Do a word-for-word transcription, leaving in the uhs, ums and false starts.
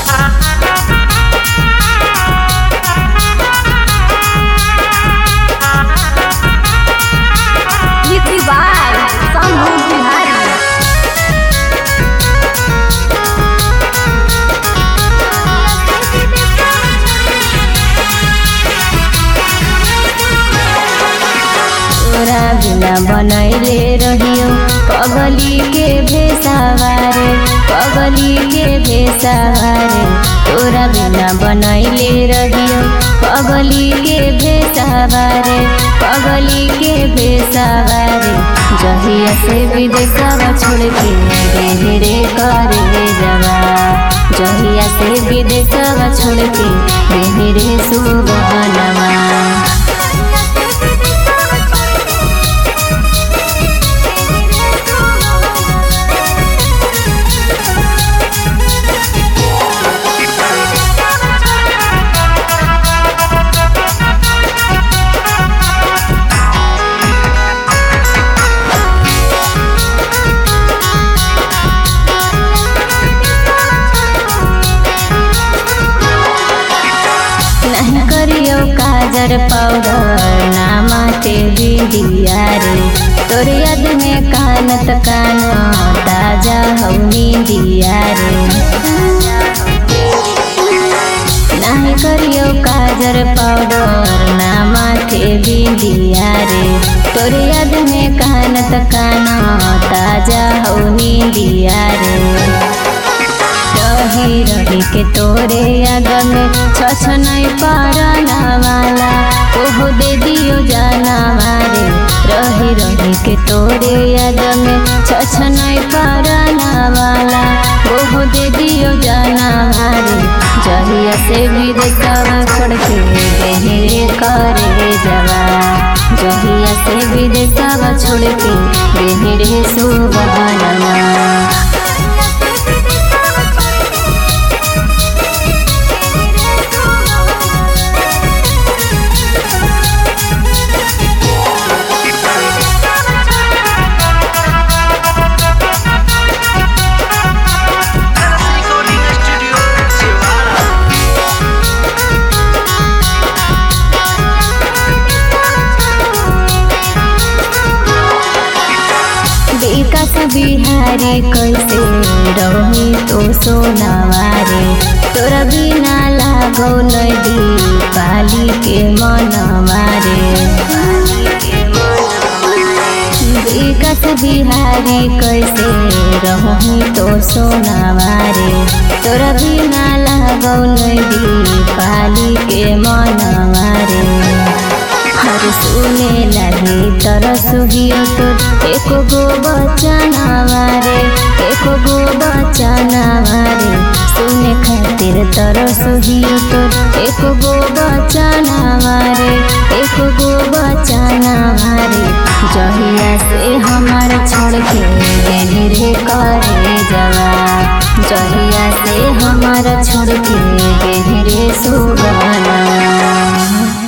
तोरा बिना बनैले रहियो पगली के भेसावारे पगली के भेसावारे तोरा बिना बनैले रहियो पगली के भेसावारे पगली के भेसावारे जहिया से विदेशवा छोड़ के रे रे करे जवा जहिया से विदेशवा छोड़ के रे रे सुबहनवा करियो काजर पाउडर ना माटे बिंदिया रे तोर याद में कानत कान ताजा हौनी दिया रे नहीं करियो काजर पाउडर ना माटे बिंदिया रे तोर याद में कानत कान ताजा हौनी दिया रे रही रही के तोरे याद में छछनई पारना वाला ओहो दे दियो जाना मारे रही रही के तोरे याद में छछनई पारना वाला ओहो दे दियो जाना मारे जहिया से विदेशवा छोड़ के रे करे जवा जहिया से विदेशवा छोड़ के रे सुबहनवा विकास बिहारी कैसे रही तो सोनावारे तोरा बिना लागो नदी पाली के मनवारे विकास बिहारी कैसे रही तो सोनावारे तोरा बिना लागो नदी पाली के मनवारे हर सुने लगे तरस हियो तो एको गो बचना मारे एको गो बचना मारे सुने खातिर तरस हियो तो एको गो बचना मारे एको गो बचना मारे जहिया से हमार छोड़ के रे करे जवा जहिया से हमार छोड़ के रे सुबहनवा।